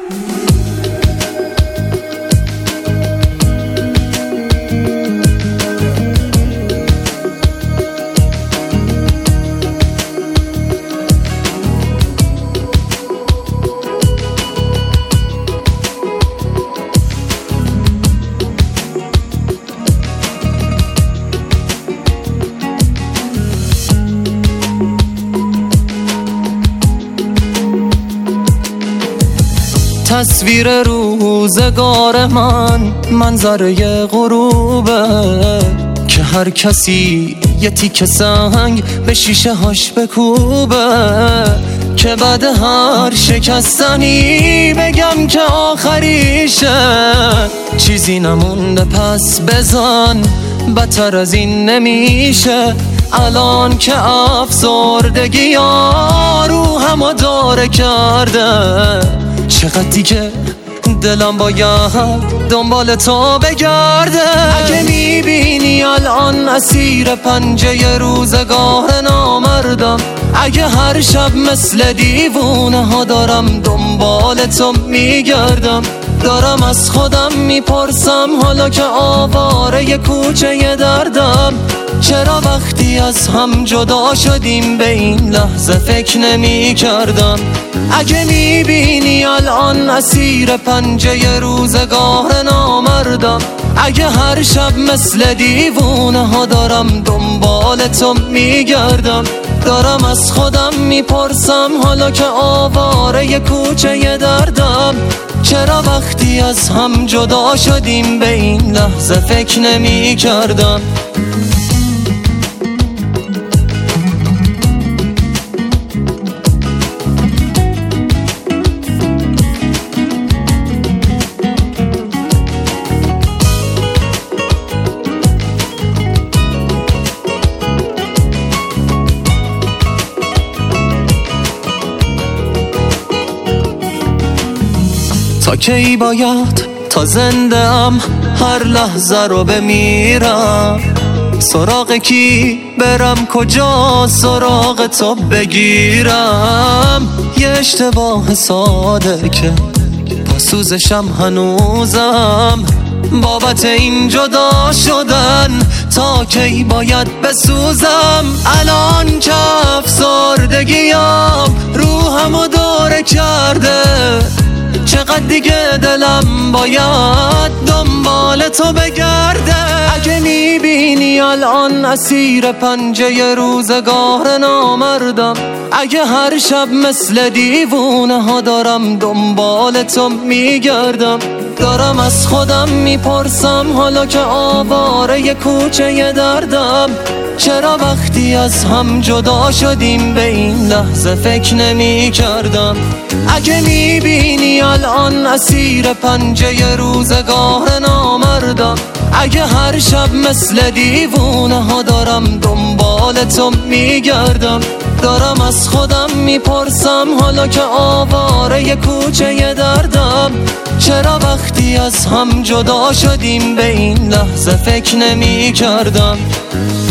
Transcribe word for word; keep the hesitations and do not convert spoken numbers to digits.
تصویر روزگار من منظره غروبه که هر کسی یه تیکه سنگ به شیشه هاش بکوبه که بعد هر شکستنی بگم که آخریشه. چیزی نمونده پس بزن، بدتر از این نمیشه. الان که افسردگی ها روحمو داره کرده، چقدر دیگه دلم باید دنبال تو بگرده. اگه میبینی الان اسیر پنجه روزگار نامردم، اگه هر شب مثل دیوونه ها دارم دنبال تو میگردم، دارم از خودم میپرسم حالا که آواره کوچه دردم، چرا وقتی از هم جدا شدیم به این لحظه فکر نمی کردم. اگه میبینی الان اسیر پنجه روزگار نامردم، اگه هر شب مثل دیوونه ها دارم دنبال تو میگردم، دارم از خودم میپرسم حالا که آواره کوچه دردم، چرا وقتی از هم جدا شدیم به این لحظه فکر نمی کردم. تا کی باید تا زنده ام هر لحظه رو بمیرم؟ سراغ کی برم، کجا سراغ تو بگیرم؟ یه اشتباه ساده که با سوزشم هنوزم، بابت این جدا شدن تا کی باید بسوزم؟ الان که افسردگیم روحمو داره کرده، چقدر دیگه دلم باید دنبال تو بگرده. اگه میبینی الان اسیر پنجه روزگار نامردم، اگه هر شب مثل دیوونه ها دارم دنبال تو میگردم، دارم از خودم میپرسم حالا که آواره کوچه دردم، چرا وقتی از هم جدا شدیم به این لحظه فکر نمی کردم؟ اگه میبینی الان اسیر پنجه روزگار نامردم، اگه هر شب مثل دیوونه ها دارم دنبال تو میگردم، دارم از خودم میپرسم حالا که آواره کوچه دردم، چرا وقتی از هم جدا شدیم به این لحظه فکر نمی کردم؟